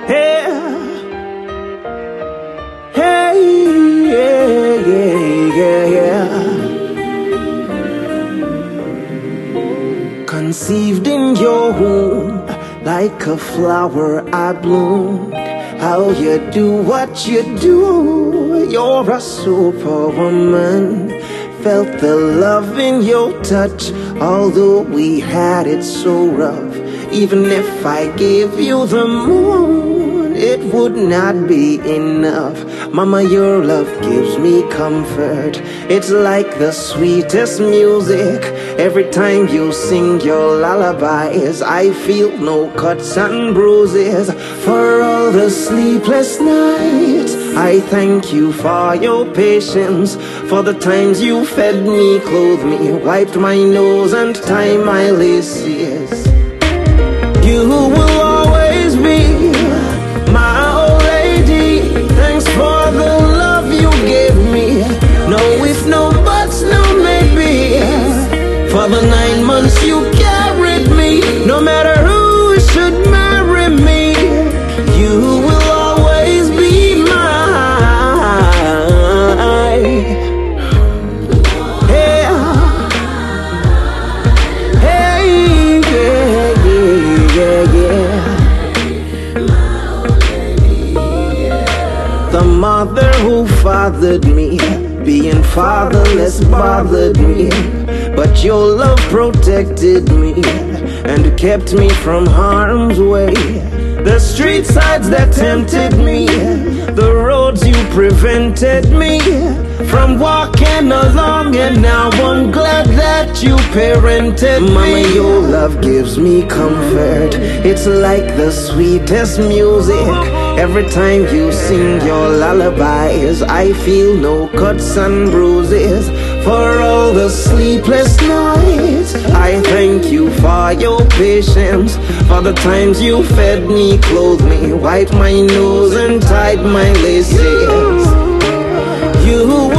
Yeah. Hey, yeah, yeah, yeah, yeah. Conceived in your womb, like a flower I bloomed. How you do what you do, you're a superwoman. Felt the love in your touch, although we had it so rough. Even if I gave you the moon, it would not be enough. Mama, your love gives me comfort. It's like the sweetest music. Every time you sing your lullabies, I feel no cuts and bruises. For all the sleepless nights, I thank you for your patience. For the times you fed me, clothed me, wiped my nose and tied my laces. You will always be my old lady. Thanks for the love you gave me. No if, no buts, no maybe. For the 9 months you carried me. No matter who should marry me, you will always be mine. Yeah. Hey, yeah, yeah, yeah. The mother who fathered me, being fatherless bothered me, but your love protected me and kept me from harm's way. The street sides that tempted me, the roads you prevented me from walking along, and now I'm glad that you parented me. Mama, your love gives me comfort. It's like the sweetest music. Every time you sing your lullabies, I feel no cuts and bruises. For all the sleepless nights, I thank you for your patience. For the times you fed me, clothed me, wiped my nose and tied my laces. You